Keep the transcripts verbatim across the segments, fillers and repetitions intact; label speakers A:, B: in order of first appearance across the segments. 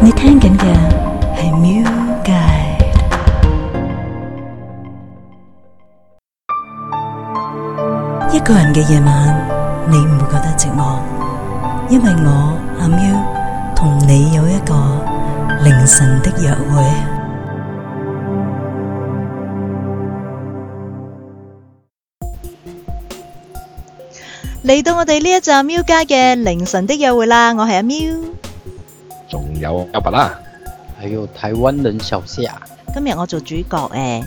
A: 你聽緊嘅係 Music Guide。一個人嘅夜晚，你唔會覺得寂寞，因為我阿 Miu 同你有一個凌晨的約會。嚟到我哋呢一集 Miu 家嘅凌晨的約會啦，我係阿 Miu，
B: 仲有阿伯啦，
C: 還有台灣人小夏。
A: 今日我做主角誒，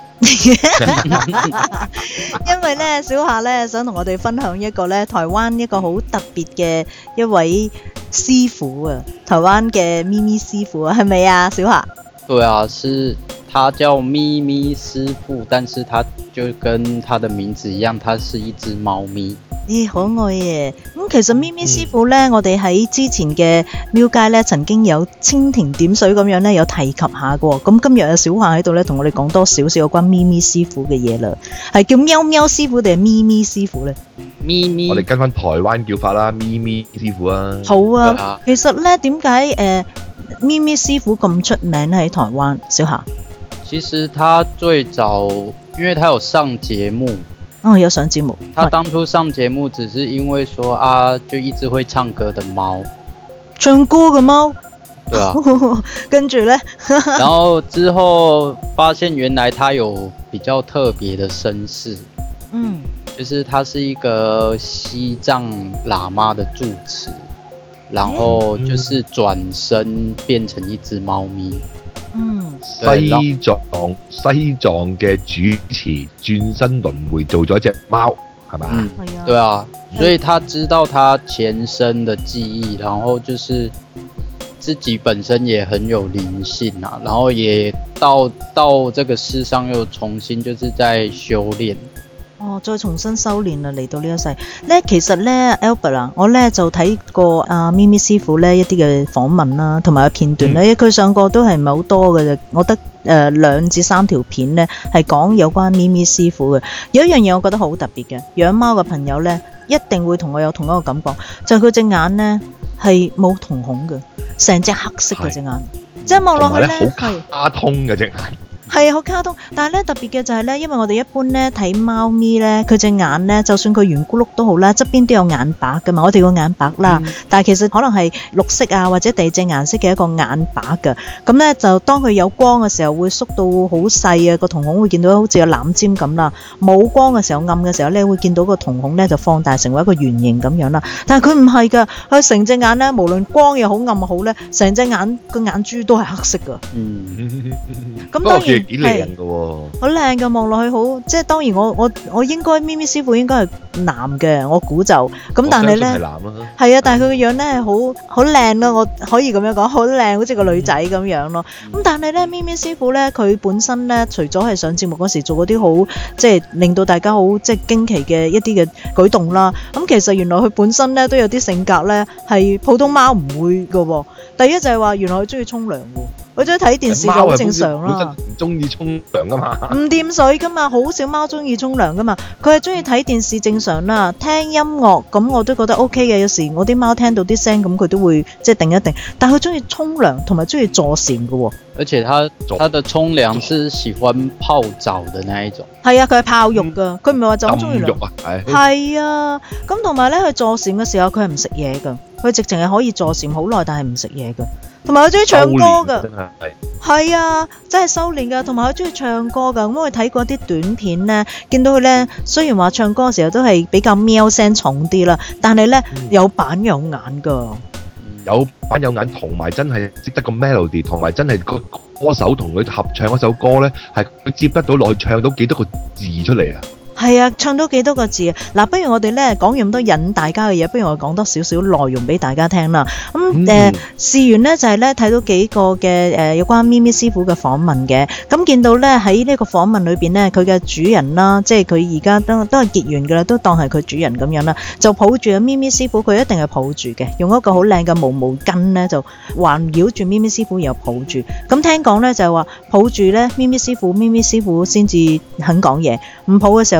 A: 因為咧小夏咧想同我哋分享一個咧台灣一個好特別嘅一位師傅啊，台灣嘅咪咪師傅啊，係咪啊小夏？
C: 對啊，是他叫咪咪師傅，但是他就跟他的名字一樣，他是一隻貓咪。
A: 咦，可愛嘅。咁其實咪咪師傅咧，嗯、我哋喺之前嘅廟街咧，曾經有蜻蜓點水咁樣咧，有提及下過。咁今日有小夏喺度咧，同我哋講多少少有關咪咪師傅嘅嘢啦。係叫喵喵師傅定係咪咪師傅咧？
C: 咪咪，
B: 我哋跟翻台灣叫法啦，咪咪師傅啊。
A: 好啊，其實咧點解誒咪咪師傅咁出名喺台灣？小夏，
C: 其實他最早，因為他有上節目。
A: 哦，有上節目。
C: 他當初上節目只是因為說啊，就一隻會唱歌的貓。
A: 唱歌嘅貓？
C: 對啊。
A: 跟住呢？
C: 然後之後發現原來他有比較特別的身世。
A: 嗯。
C: 就是他是一個西藏喇嘛的住持，然後就是轉身變成一隻貓咪。
A: 嗯，
B: 西藏西藏嘅主持轉身輪迴做咗隻貓，係咪？
C: 嗯，對啊，所以他知道他前生的記憶，然後就是自己本身也很有靈性啊，然後也到到這個世上又重新就是在修煉。
A: 哦，再重新修煉啦，嚟到呢一世咧，其實咧 Albert 啊，我咧就睇過阿咪咪師傅咧一啲嘅訪問啦，同埋片段咧，佢、嗯、上過都係唔係好多嘅啫，我覺得誒兩至三條片咧係講有關咪咪師傅嘅。有一樣嘢我覺得好特別嘅，養貓嘅朋友咧一定會同我有同一個感覺，就係佢隻眼咧係冇瞳孔嘅，成隻黑色嘅隻眼，即係望落去咧
B: 好卡通嘅隻眼。
A: 係好卡通，但係咧特別嘅就係咧，因為我哋一般咧睇貓咪咧，佢隻眼咧，就算佢圓咕碌都好啦，側邊都有眼白噶嘛，我哋個眼白啦，嗯、但係其實可能係綠色啊或者第二隻顏色嘅一個眼白噶，咁咧就當佢有光嘅時候會縮到好細啊，個瞳孔會見到好似有攬尖咁啦，冇光嘅時候暗嘅時候咧會見到個瞳孔咧就放大成為一個圓形咁樣啦，但係佢唔係噶，佢成隻眼咧無論光又好暗又好咧，成隻眼個眼珠都係黑色噶。嗯，咁當然。
B: 幾靚㗎喎，
A: 好靚㗎，望落去好，即係當然我我我應該咪咪師傅應該係男嘅，我估就咁，但係咧係啊，但係佢個樣咧係好好靚咯，我可以咁樣講，好靚，好似個女仔咁樣咯。咁、嗯、但係咧咪咪師傅咧，佢本身咧除咗係上節目嗰時做嗰啲好即係令到大家好即係驚奇嘅一啲嘅舉動啦，咁其實原來佢本身咧都有啲性格咧係普通貓唔會㗎喎。第一就係話原來佢中意沖涼喎。佢中意睇電視就好正常啦。
B: 唔中意沖涼噶嘛？唔
A: 掂水噶嘛，好少貓中意沖涼噶嘛。佢係中意睇電視正常啦，聽音樂咁我都覺得 OK 嘅。有時我啲貓聽到啲聲咁，佢都會即係定一定。但係佢中意沖涼同埋中意坐禪噶喎。
C: 而且他他的沖涼是喜歡泡澡的那一種。係
A: 啊，佢係泡浴噶，佢唔係話就咁中意涼。係啊，咁同埋咧，佢坐禪嘅時候佢係唔食嘢噶，佢直情係可以坐禪好耐，但係唔食嘢噶。同埋佢中意唱歌噶，係啊，真係修煉噶。同埋佢中意唱歌噶，咁我睇過啲短片咧，見到佢咧，雖然話唱歌嘅時候都係比較喵聲重啲啦，但係咧、嗯、有板有眼噶，
B: 有板有眼，同埋真係識得個 melody， 同埋真係個歌手同佢合唱嗰首歌咧，係佢接得到落去唱到幾多個字出嚟啊！
A: 係啊，唱到幾多個字啊！嗱，不如我哋咧講完咁多引大家嘅嘢，不如我講多少少內容俾大家聽啦。咁、嗯、誒、呃，試完咧就係咧睇到幾個嘅誒、呃、有關咪咪師傅嘅訪問嘅。咁見到咧喺呢個訪問裏邊咧，佢嘅主人啦，即係佢而家都都係結緣㗎啦，都當係佢主人咁樣啦，就抱住阿咪咪師傅，佢一定係抱住嘅，用一個好靚嘅毛毛巾咧就環繞住咪咪師傅，然後抱住。咁聽講咧就係話抱住咧咪咪師傅，咪咪師傅先至肯講嘢，唔抱嘅時候。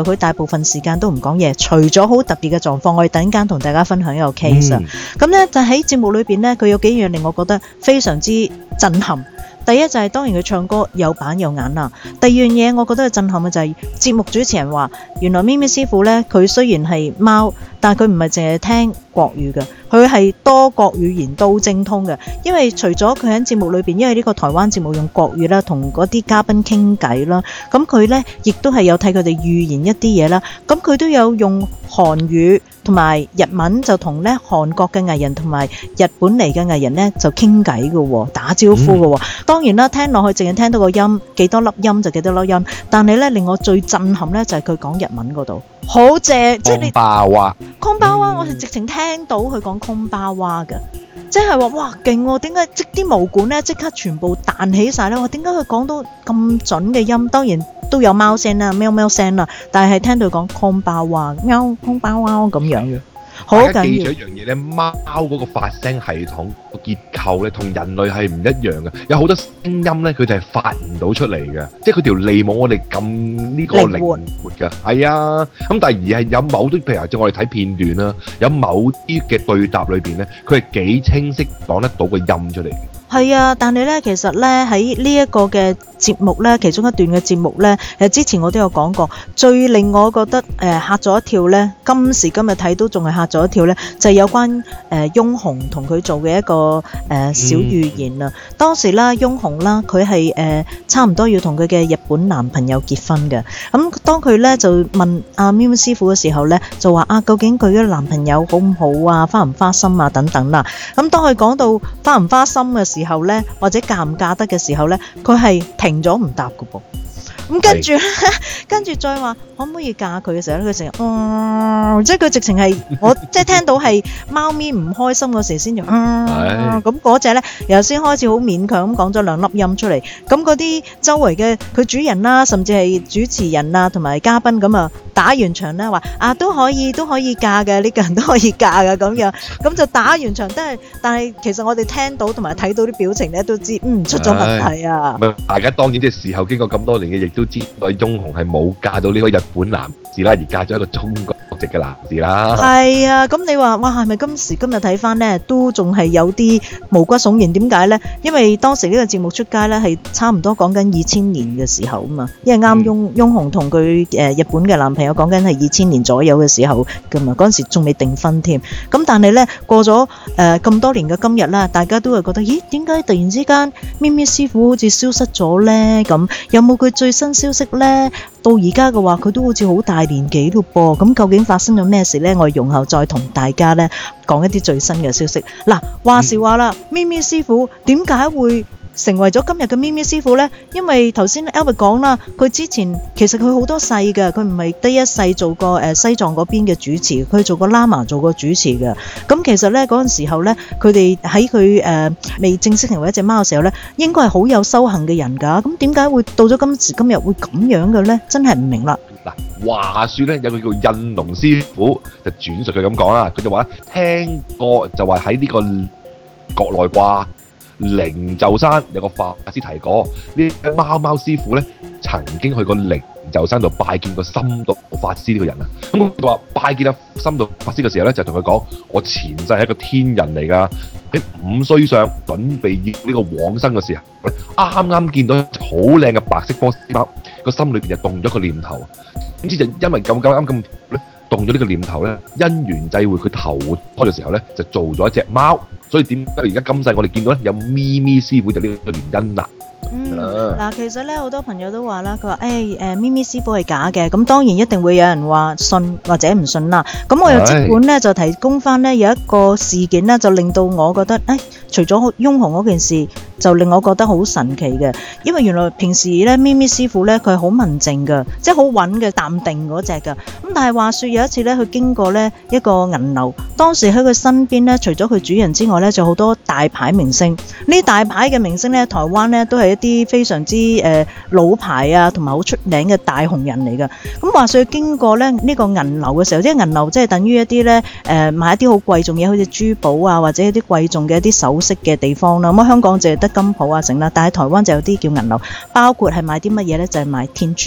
A: 佢大部分時間都唔講嘢，除咗好特別嘅狀況，我哋等間同大家分享一個 case 啊。咁咧、嗯、就喺節目裏邊咧，佢有幾樣令我覺得非常之震撼。第一就係當然佢唱歌有板有眼啦。第二樣嘢我覺得係震撼嘅就係節目主持人話，原來咪咪師傅咧，佢雖然係貓，但係佢唔係淨係聽國語嘅，佢係多國語言都精通嘅。因為除咗佢喺節目裏邊，因為呢個台灣節目用國語啦，同嗰啲嘉賓傾偈啦，咁佢咧亦都係有睇佢哋預言一啲嘢啦。咁佢都有用韓語同埋日文就同咧韓國嘅藝人同埋日本嚟嘅藝人咧就傾偈嘅，打招呼嘅。嗯、當然啦，聽落去淨係聽到個音，幾多粒音就幾多粒音。但係咧令我最震撼咧就係佢講日文嗰度，好正，即係你。空巴哇，空巴哇，我係直情聽到佢講空巴哇嘅，即係話哇勁喎！點解即啲毛管咧即刻全部彈起晒咧？我點解佢講到咁準嘅音？當然都有貓聲啦、喵喵聲啦，但係聽到佢講空巴哇、喵空巴哇咁樣嘅。好緊要。大家記住一樣嘢咧，貓嗰個發聲系統個結構咧，同人類係唔一樣嘅。有好多聲音咧，佢就係發唔到出嚟嘅，即係佢條脷冇我哋咁呢個靈活嘅。係啊，咁但係而係有某啲，譬如即係我哋睇片段啦，有某啲嘅對答裏邊咧，佢係幾清晰講得到個音出嚟。 係啊，但係咧，其實咧喺呢一個嘅節目咧，其中一段嘅節目咧，誒之前我都有講過，最令我覺得誒嚇咗一跳咧，今時今日睇都仲係嚇咗一跳咧，就係、是、有關誒、呃、翁虹同佢做嘅一個誒、呃、小預言啊。嗯、當時啦，翁虹啦，佢係誒差唔多要同佢嘅日本男朋友結婚嘅。咁、嗯、當佢咧就問阿咪咪師傅嘅時候咧，就話啊，究竟佢嘅男朋友好唔好啊，花唔花心啊等等啦。咁、嗯、當佢講到花唔花心嘅時候，時候咧，或者嫁唔嫁得嘅時候咧，佢係停咗唔答㗎噃。咁跟住，跟住再話可唔可以嫁佢嘅時候咧，佢成日，嗯，即係佢直情係我即係聽到係貓咪唔開心嗰時先至，嗯，咁嗰隻咧又先開始好勉強咁講咗兩粒音出嚟。咁嗰啲周圍嘅佢主人啦，甚至係主持人啊，同埋嘉賓咁啊，打完場咧話啊都可以都可以嫁嘅，呢個人都可以嫁嘅咁樣，咁就打完場都係，但係其實我哋聽到同埋睇到啲表情咧，都知嗯出咗問題啊。
B: 大家當然即係事後經過咁多年嘅，亦都知道翁虹係冇嫁到呢個日本男士啦，而嫁咗一個中國籍嘅男士啦。係
A: 啊，咁你話哇係咪今時今日睇翻咧，都仲係有啲毛骨悚然？點解咧？因為當時呢個節目出街咧係差唔多講緊二千年嘅時候啊嘛，因為啱翁翁虹同佢誒日本嘅男朋友講緊係二千年左右嘅時候噶嘛，嗰陣時仲未訂婚添。咁但係咧過咗誒咁多年嘅今日啦，大家都係覺得咦點解突然之間咪咪師傅好似消失咗咧？咁有冇佢最新消息咧？到而家嘅話，佢都好似好大年紀咯噃。咁究竟發生咗咩事咧？我哋容後再同大家咧講一啲最新嘅消息。嗱，話時話啦，咪咪師傅點解會成為咗今日嘅咪咪師傅呢？因為頭先 Albert 講啦，佢之前其實佢好多世嘅，佢唔係第一世做過誒西藏嗰邊嘅主持，佢做過喇嘛做過主持嘅。咁其實呢嗰陣時候呢，佢哋喺佢誒未正式成為一隻貓嘅時候呢，應該係好有修行嘅人㗎。咁點解會到咗今時今日會咁樣嘅呢？真係唔明啦。
B: 嗱，話說呢，有個叫印龍師傅就轉述佢咁講啦，佢就話聽過就話喺呢個國內啩。靈鷲山有個法師提過，呢啲貓貓師傅咧曾經去過靈鷲山度拜見過深度法師呢個人啊。咁佢話拜見阿深度法師嘅時候咧，就同佢講：我前世係一個天人嚟㗎，喺五歲上準備要呢個往生嘅時候，啱啱見到好靚嘅白色波斯貓，個心裏邊就動咗個念頭。點知就因為咁咁啱咁咧，動咗呢個念頭咧，因緣際會佢投胎嘅時候咧，就做咗一隻貓。所以點解而家今世我哋見到咧有咪咪師傅就呢個原因啦。
A: 嗯，嗱，其實咧好多朋友都話啦，佢話誒誒咪咪師傅係假嘅，咁當然一定會有人話信或者唔信啦。咁我又即管咧就提供翻咧有一個事件咧，就令到我覺得誒，除咗翁虹嗰件事，就令我覺得好神奇嘅。因為原來平時咧咪咪師傅咧佢係好文靜嘅，即係好穩嘅淡定嗰隻嘅。咁但係話說有一次咧，佢經過咧一個銀樓，當時喺佢身邊咧，除咗佢主人之外咧，就好多大牌明星。呢大牌嘅明星咧，台灣咧都係一啲非常之誒、呃、老牌啊，同埋好出名嘅大紅人嚟㗎。咁話說經過咧呢、這個銀樓嘅時候，即係銀樓即係等於一啲咧誒買一啲好貴重嘢，好似珠寶啊或者一啲貴重嘅一啲首飾嘅地方啦。咁、嗯、香港就係得金鋪啊成啦，但係台灣就有啲叫銀樓，包括係買啲乜嘢咧？就係、是、買天珠。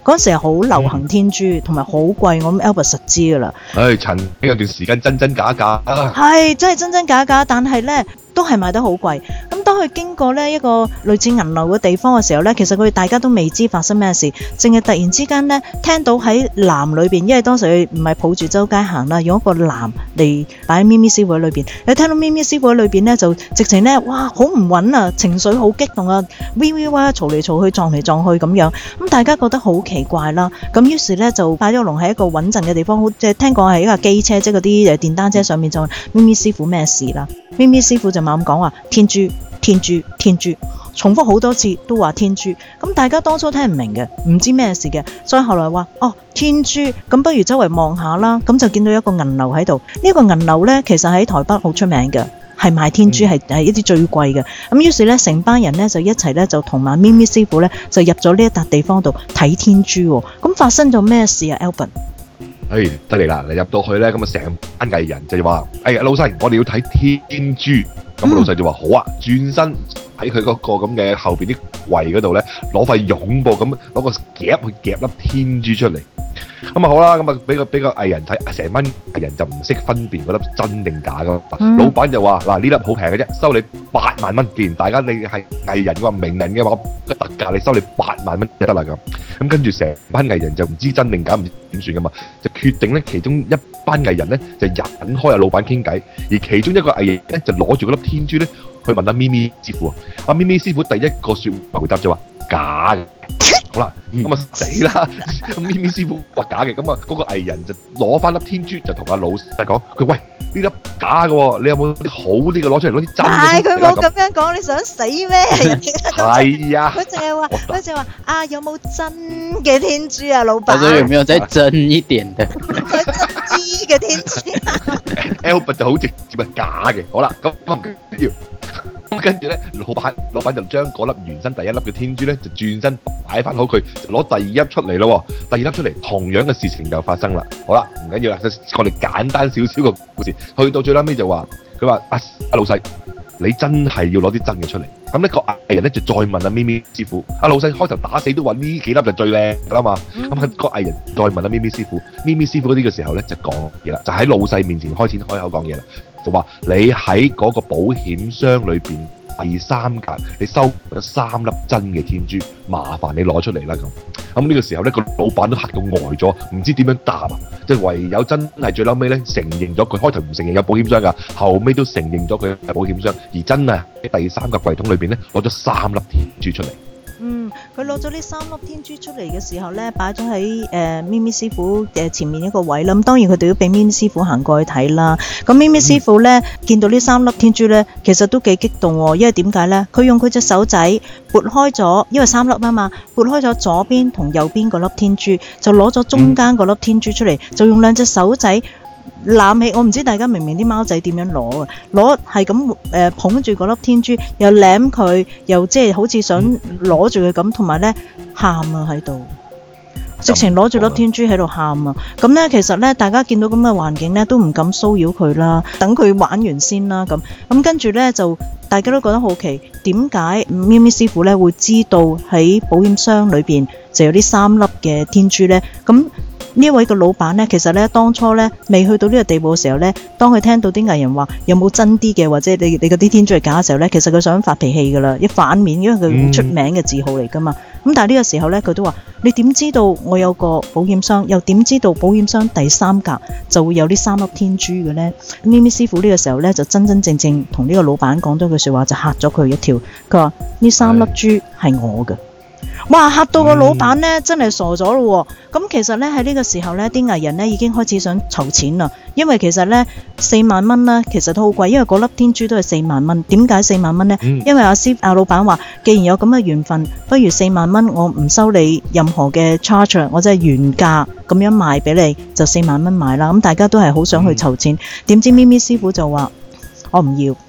A: 嗰陣時係好流行天珠，同埋好貴，我諗 Albert 實知㗎啦。
B: 唉，曾經有段時間真真假假啊，
A: 係真係真真假假，但係咧都係賣得好貴。咁當佢經過呢一個類似銀樓嘅地方嘅時候咧，其實佢哋大家都未知發生咩事，淨係突然之間咧聽到喺籃裏邊，因為當時佢唔係抱住周街行啦，用一個籃嚟擺喺咪咪師傅喺裏邊。你聽到咪咪師傅喺裏邊咧，就直情咧哇好唔穩啊，情緒好激動啊 ，V V 哇嘈嚟嘈去撞嚟撞去咁樣。咁大家覺得好奇怪啦，咁於是咧就擺咗龍喺一個穩陣嘅地方，好即係聽講係一架機車，即係嗰啲誒電單車上面就問咪咪師傅咩事啦。咪咪師傅就猛咁講話天珠天珠天珠，重複好多次都話天珠。咁大家當初聽唔明嘅，唔知咩事嘅，所以後來話哦天珠，咁不如周圍望下啦。咁就見到一個銀樓喺度，呢個銀樓咧其實喺台北好出名嘅，係賣天珠係係一啲最貴嘅。咁於是咧成班人咧就一齊咧就同埋咪咪師傅咧就入咗呢一笪地方度睇天珠喎。咁發生咗咩事啊 Albert？
B: 唉，得嚟啦！你入到去咧，咁啊成班藝人就話：哎呀，老細，我哋要睇天珠。咁老細就話：好啊，轉身喺佢嗰個咁嘅後邊啲櫃嗰度咧，攞塊絨布咁攞個夾去夾粒天珠出嚟。咁啊好啦，咁啊俾個俾個藝人睇，成班藝人就唔識分辨嗰粒真定假噶嘛。
A: 嗯、
B: 老闆就話：嗱，呢粒好平嘅啫，收你八萬蚊。既然大家你係藝人嘅話，名人嘅話，個特價你收你八萬蚊就得啦咁。咁跟住成班藝人就唔知真定假，唔知點算噶嘛，就決定咧其中一班藝人咧就引開阿老闆傾偈，而其中一個藝人咧就攞住嗰粒天珠咧去問阿咪咪師傅。阿咪咪師傅第一個説話回答就話假嘅。好啦，咁啊死啦！咁咪咪師傅話假嘅，咁啊嗰個藝人就攞翻粒天珠就同阿老細講：佢喂呢粒假嘅喎，你有冇啲好啲嘅攞出嚟，攞啲真嘅？
A: 唉，佢冇咁樣講，你想死咩？
B: 係啊，
A: 佢淨係話，佢淨係話啊，有冇真嘅天珠啊，老闆？
C: 他說有沒有再真一點的？
A: 佢真知嘅天珠。
B: Albert 就好直接係假嘅。好啦，咁唔緊要。咁跟住咧，老闆老闆就將嗰粒原身第一粒嘅天珠咧，就轉身擺翻好佢，就攞第二粒出嚟咯。第二粒出嚟，同樣嘅事情就發生啦。好啦，唔緊要啦，我哋簡單少少個故事，去到最撚尾就話，佢話阿阿老細，你真係要攞啲真嘅出嚟。咁呢個藝人咧就再問阿咪咪師傅，阿老細開頭打死都話呢幾粒就最靚㗎啦嘛。咁啊個藝人再問阿咪咪師傅，咪咪師傅嗰啲嘅時候咧就講嘢啦，就喺老細面前開始開口講嘢啦。就話你喺嗰個保險箱裏邊第三格，你收咗三粒真嘅天珠，麻煩你攞出嚟啦咁。咁呢個時候咧，個老闆都嚇到呆咗，唔知點樣答啊！即係唯有真係最嬲尾咧，承認咗佢開頭唔承認有保險箱㗎，後尾都承認咗佢係保險箱，而真係喺第三個櫃桶裏邊咧攞咗三粒天珠出嚟。
A: 嗯，佢攞咗呢三粒天珠出嚟嘅時候咧，擺咗喺誒咪咪師傅誒前面一個位啦。咁當然佢哋都俾咪咪師傅行過去睇啦。咁咪咪師傅咧、嗯、見到呢三粒天珠咧，其實都幾激動喎。因為點解咧？佢用佢隻手仔撥開咗，因為三粒啊嘛，撥開咗左邊同右邊嗰粒天珠，就攞咗中間嗰粒天珠出嚟，就用兩隻手仔攬起。我唔知大家明唔明啲貓仔點樣攞啊？攞係咁誒捧住嗰粒天珠，又舐佢，又即係好似想攞住佢咁，同埋咧喊啊喺度，直情攞住粒天珠喺度喊啊！咁咧其實咧，大家見到咁嘅環境咧，都唔敢騷擾佢啦，等佢玩完先啦。咁咁跟住咧就大家都覺得好奇，點解咪咪師傅咧會知道喺保險箱裏邊就有呢三粒嘅天珠咧？咁呢位嘅老闆呢，其實呢，當初呢，未去到呢個地步嘅時候呢，當佢聽到啲藝人話有冇真啲嘅，或者你你嗰啲天珠係假嘅時候呢，其實佢想發脾氣噶啦，一反面，因為佢好出名嘅字號嚟噶嘛。咁但係呢個時候呢，佢都話：你點知道我有個保險箱？又點知道保險箱第三格就會有呢三粒天珠嘅呢？咪咪師傅呢個時候呢，就真真正正同呢個老闆講咗句説話，就嚇咗佢一跳。佢話：呢三粒珠係我嘅。哇！嚇到個老闆咧，真係傻咗咯喎！咁其實咧喺呢個時候咧，啲藝人咧已經開始想籌錢啦，因為其實咧四萬蚊啦，其實都好貴，因為嗰粒天珠都係四萬蚊。點解四萬蚊咧？嗯、因為阿師阿老闆話，既然有咁嘅緣分，不如四萬蚊我唔收你任何嘅 charge， 我真係原價咁樣賣俾你，就四萬蚊買啦。咁大家都係好想去籌錢，點、嗯、知咪咪師傅就話我唔要。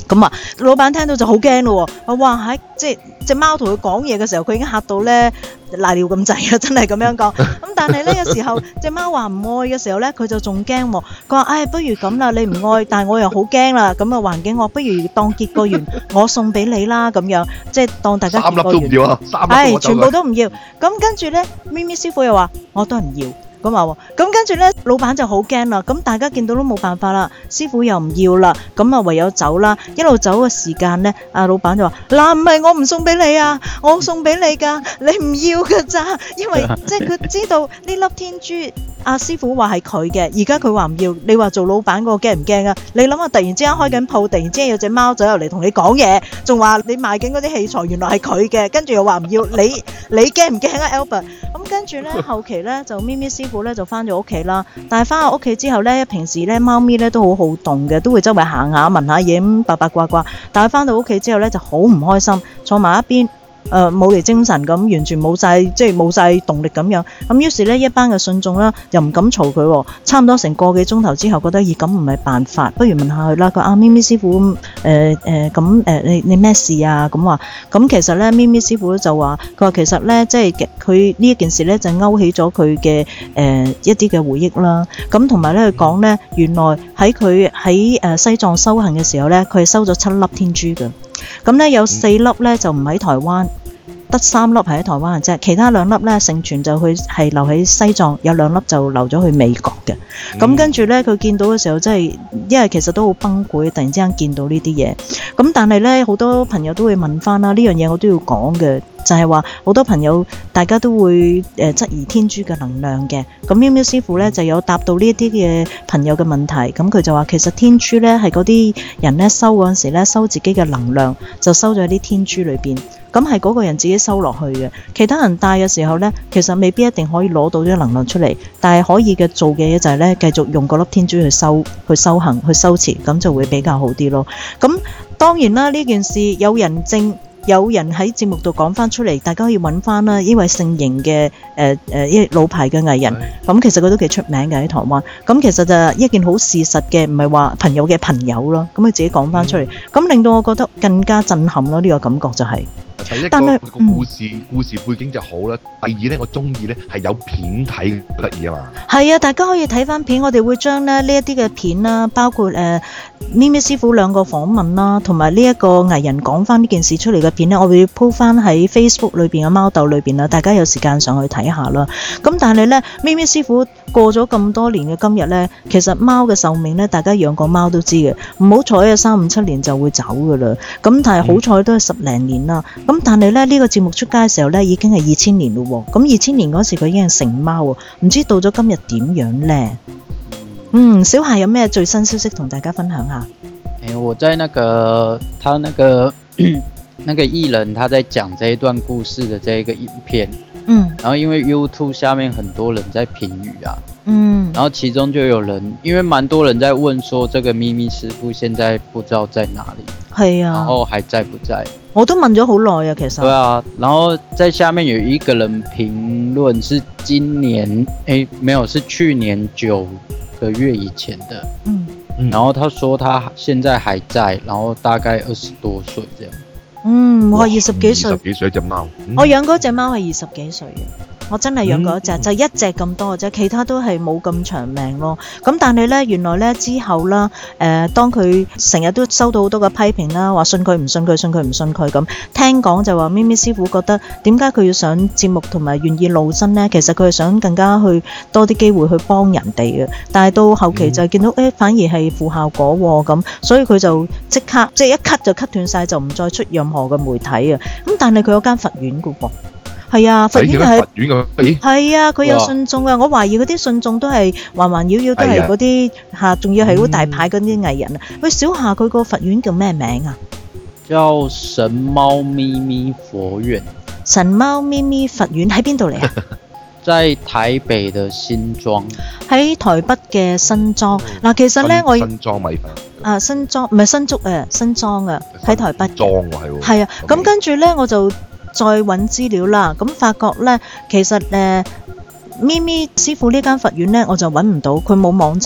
A: 咁啊，老闆聽到就好驚咯喎！哇，喺即係隻貓同佢講嘢嘅時候，佢已經嚇到咧瀨尿咁滯啊！真係咁樣講。咁但係呢，有時候隻貓話唔愛嘅時候咧，佢就仲驚喎。佢話：唉、哎，不如咁啦，你唔愛，但係我又好驚啦。咁啊環境我不如當結個緣，我送俾你啦咁樣，即係當大家
B: 三粒都唔要啊！三粒
A: 係、
B: 都
A: 全部都唔要。咁跟住咧，咪咪師傅又話：我都係唔要。咁話喎，咁跟住咧，老闆就好驚啦。咁大家見到都冇辦法啦，師傅又唔要啦，咁啊唯有走啦。一路走嘅時間咧，阿老闆就話：嗱，唔係我唔送俾你啊，我送俾你㗎，你唔要㗎咋？因為即係佢知道呢粒天珠，阿師傅話係佢嘅，而家佢話唔要，你話做老闆嗰個驚唔驚啊？你諗下，突然之間開緊鋪，突然之間有隻貓走入嚟同你講嘢，仲話你賣緊嗰啲器材原來係佢嘅，跟住又話唔要，你你驚唔驚啊 Albert？咁跟住咧，後期咧就咪咪師傅咧就翻咗屋企啦。但係翻到屋企之後咧，平時咧貓咪咧都好好動嘅，都會周圍行下聞下嘢咁八八卦卦。但係翻到屋企之後咧就好唔開心，坐埋一邊。誒冇嚟精神咁，完全冇晒，即係冇晒動力咁樣。咁於是呢，一班嘅信眾啦，又唔敢嘈佢喎。差唔多成個幾鐘頭之後，覺得咦咁唔係辦法，不如問下佢啦。佢啊咪咪師傅誒誒咁誒你你咩事啊？咁話咁其實咧，咪咪師傅就話佢話其實咧，即係佢呢一件事咧就勾起咗佢嘅誒一啲嘅回憶啦。咁同埋咧佢講咧，原來喺佢喺誒西藏修行嘅時候咧，佢係收咗七粒天珠嘅。咁咧有四粒咧就唔喺台灣，得三粒係喺台灣嘅啫，其他兩粒咧盛傳就去係留喺西藏，有兩粒就留咗去美國嘅。咁、嗯、跟住咧佢見到嘅時候真係，因為其實都好崩潰，突然之間見到呢啲嘢。咁但係咧好多朋友都會問翻啦，呢樣嘢我都要講嘅。就係話好多朋友大家都會誒質疑天珠嘅能量嘅，咁喵喵師傅咧就有答到呢一啲嘅朋友嘅問題，咁佢就話其實天珠咧係嗰啲人咧收嗰陣時咧收自己嘅能量，就收咗喺啲天珠裏邊，咁係嗰個人自己收落去嘅，其他人帶嘅時候咧其實未必一定可以攞到啲能量出嚟，但係可以嘅做嘅嘢就係咧繼續用嗰粒天珠去收去修行去修持，咁就會比較好啲咯。咁當然啦，呢件事有人證。有人喺節目度講翻出嚟，大家可以揾翻啦。呢位姓邢嘅誒誒一老牌嘅藝人，咁其實佢都幾出名嘅喺台灣。咁其實就一件好事實嘅，唔係話朋友嘅朋友咯。咁佢自己講翻出嚟，咁令到我覺得更加震撼咯。呢個感覺就係。
B: 第一個個故事故事背景就好啦。第二咧，我中意咧係有片睇，得意啊嘛。係
A: 啊，大家可以睇翻片，我哋會將咧呢一啲嘅片啦，包括誒咪咪師傅兩個訪問啦，同埋呢一個藝人講翻呢件事出嚟嘅片咧，我會 po 翻喺 Facebook 裏邊嘅貓竇裏邊啦，大家有時間上去睇下啦。咁但係咧，咪咪師傅過咗咁多年嘅今日咧，其實貓嘅壽命咧，大家養過貓都知嘅，唔好彩啊，三五七年就會走噶啦。咁但係好彩都係十零年啦。咁但係咧呢、這個節目出街嘅時候咧，已經係二千年咯喎。咁二千年嗰時佢已經係成貓喎，唔知到咗今日點樣咧？嗯，小孩有咩最新消息同大家分享下？
C: 誒、欸，我在那個他那個那個藝人他在講這一段故事的這一個影片，嗯，然後因為 YouTube 下面很多人在評語啊，嗯，然後其中就有人，因為蠻多人在問說，這個咪咪師傅現在不知道在哪裡，係啊，然後還在不在？
A: 我都問咗好耐啊，其實。對
C: 啊，然後在下面有一個人評論是今年，誒，沒有，是去年九個月以前的，嗯，然後他說他現在還在，然後大概二十多歲這樣。
A: 嗯，我二十幾歲。
B: 二十幾歲隻貓。
A: 嗯、我養嗰隻貓係二十幾歲嘅。我真係養過一隻，嗯、就一隻咁多嘅啫，其他都係冇咁長命咯。咁但係咧，原來咧之後啦，誒、呃，當佢成日都收到好多嘅批評啦，話信佢唔信佢，信佢唔信佢咁。聽講就話咪咪師傅覺得點解佢要上節目同埋願意露身咧？其實佢係想更加去多啲機會去幫人哋嘅。但係到後期就見到誒、嗯欸，反而係負效果喎咁，所以佢就即刻即係一 cut 就 cut 斷晒，就唔再出任何嘅媒體啊。咁但係佢有間佛院嘅噃。係啊，佛院係係啊，佢有信眾啊！我懷疑嗰啲信眾都係環環繞繞都係嗰啲嚇，仲要係好大牌嗰啲藝人啊！喂，小夏佢個佛院叫咩名啊？
C: 叫神貓咪咪佛院。
A: 神貓咪咪佛院喺邊度嚟啊？
C: 在台北嘅新莊。
A: 喺台北嘅新莊嗱，其實咧我
B: 新莊米粉
A: 啊，新莊唔係新竹啊，新莊啊，喺台北。
B: 莊喎係喎。
A: 係啊，咁跟住咧我就再揾資料啦，咁發覺咧，其實誒咪咪師傅呢間佛院咧，我就揾唔到，佢冇網站，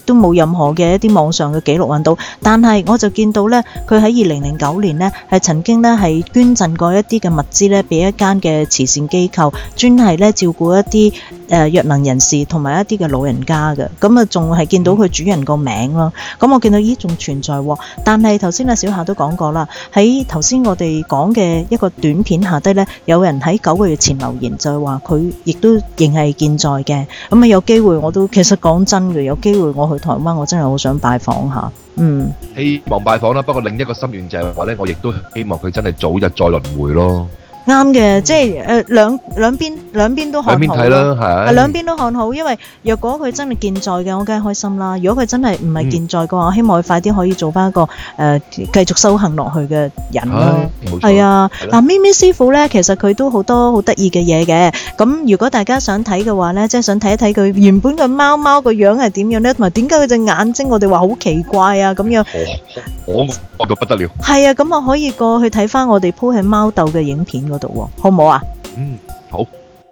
A: 都冇任何嘅一啲網上嘅記錄揾到。但係我就見到咧，佢喺二零零九年咧係曾經咧係捐贈過一啲嘅物資咧，俾一間嘅慈善機構，專係咧照顧一啲誒、呃、弱能人士同埋一啲嘅老人家嘅。咁啊，仲係見到佢主人個名咯。咁我見到咦仲存在喎。但係頭先阿小夏都講過啦，喺頭先我哋講嘅一個短片下低咧，有人喺九個月前留言就係話佢亦都仍係健在嘅。咁啊有機會我都其實講真嘅，有機會我去台灣，我真係好想拜訪下。嗯，
B: 希望拜訪啦。不過另一個心願就係話咧，我亦都希望佢真係早日再輪迴咯。啱
A: 嘅，即係誒兩兩邊兩邊都看好。
B: 兩邊睇啦，係。
A: 兩邊都看好，因為若果佢真係健在嘅，我梗係開心啦。如果佢真係唔係健在嘅話，嗯、我希望佢快啲可以做翻一個誒、呃、繼續修行落去嘅人咯。係啊，嗱咪咪師傅咧，其實佢都好多好得意嘅嘢嘅。咁如果大家想睇嘅話咧，即係想睇一睇佢原本嘅貓貓個樣係點樣咧，同埋點解佢隻眼睛我哋話好奇怪啊咁樣。
B: 我我到不得了。
A: 係啊，咁我可以過去睇翻我哋鋪喺貓竇嘅影片嗰度喎，好唔好啊？
B: 嗯，好。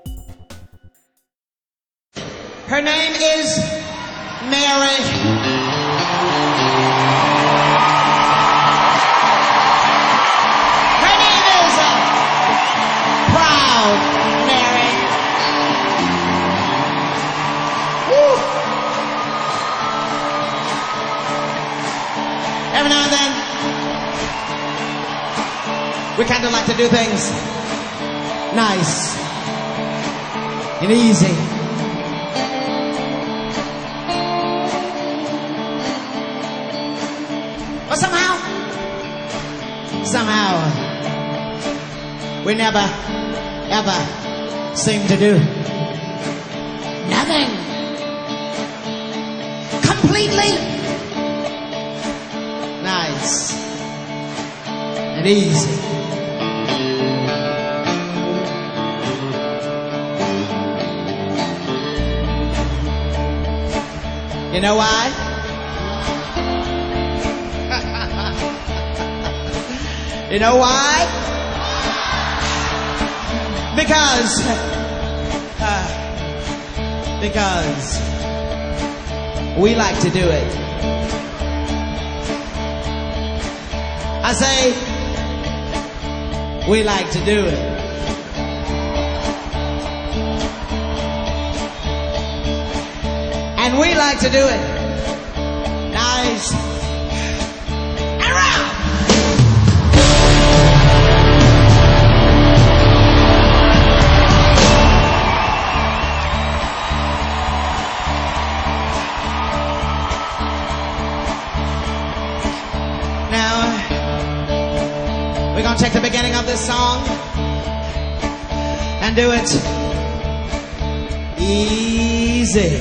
D: Her name is Mary. Her name is uh, Proud Mary. Woo. Every now and then, we kind of like to do things nice and easy. But somehow, somehow, we never, ever seem to do nothing completely nice and easy. You know why? You know why? Because, uh, because we like to do it. I say, we like to do it. And we like to do it nice and round. Now, we're going to take the beginning of this song and do it easy.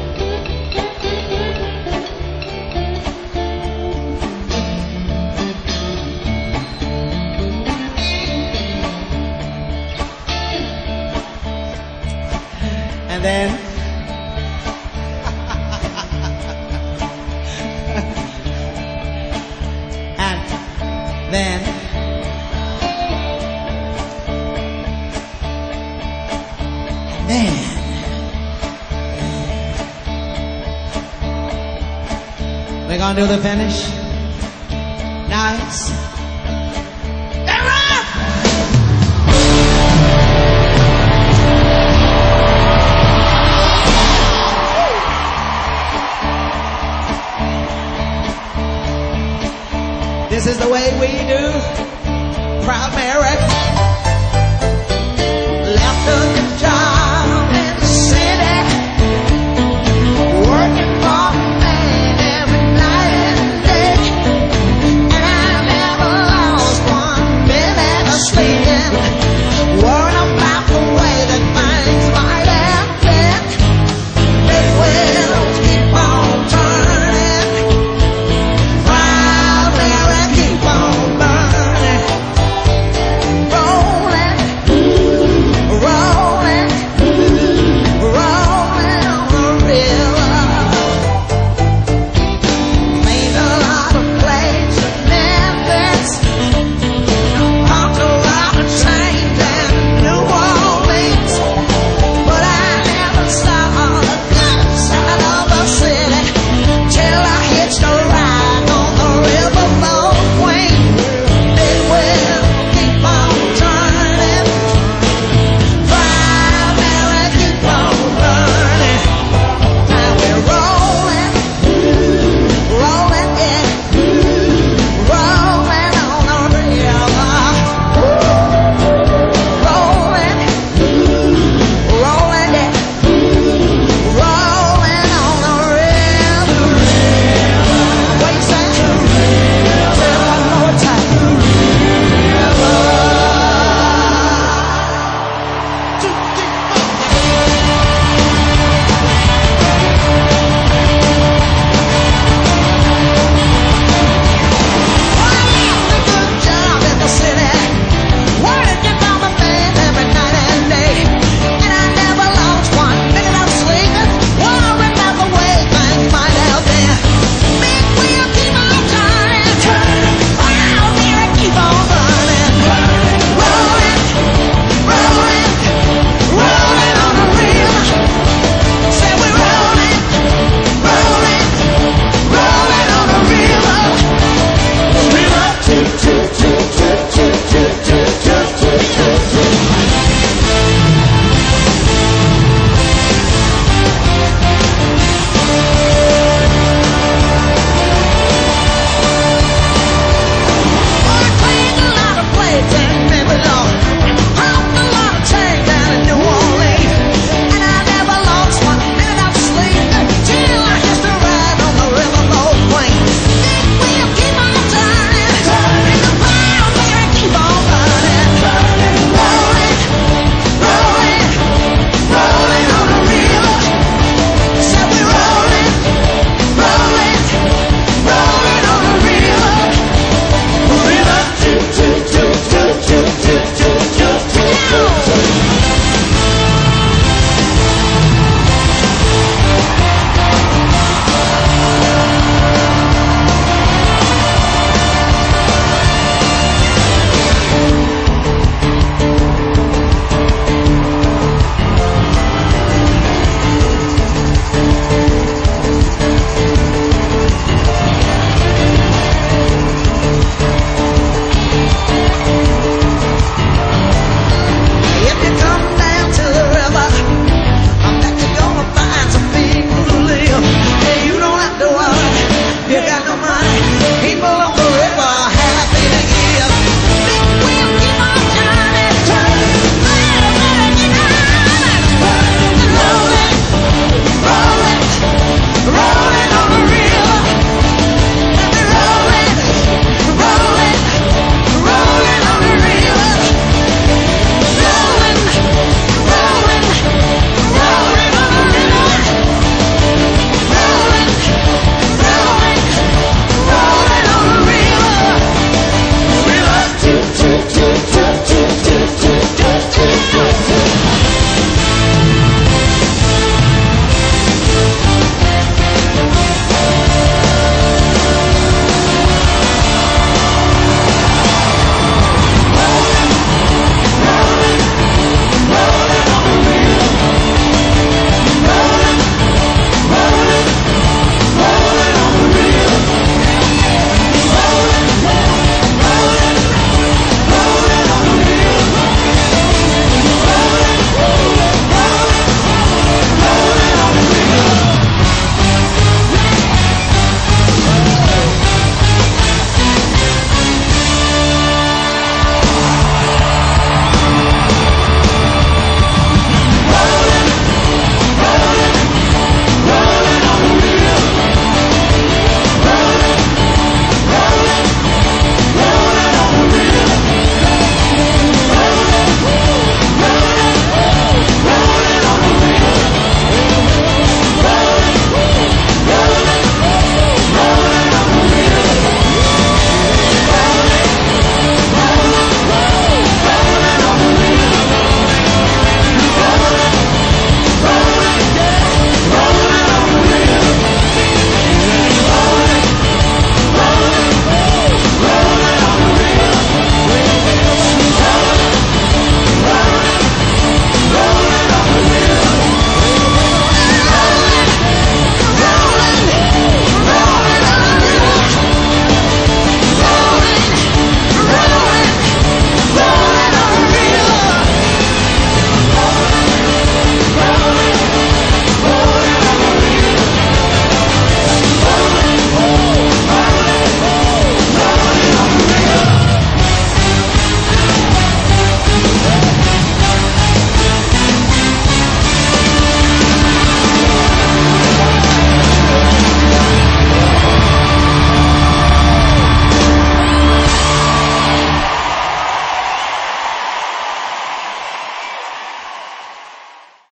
D: And then and then and then we're gonna do the finish nice. This is the way we do Proud Mary.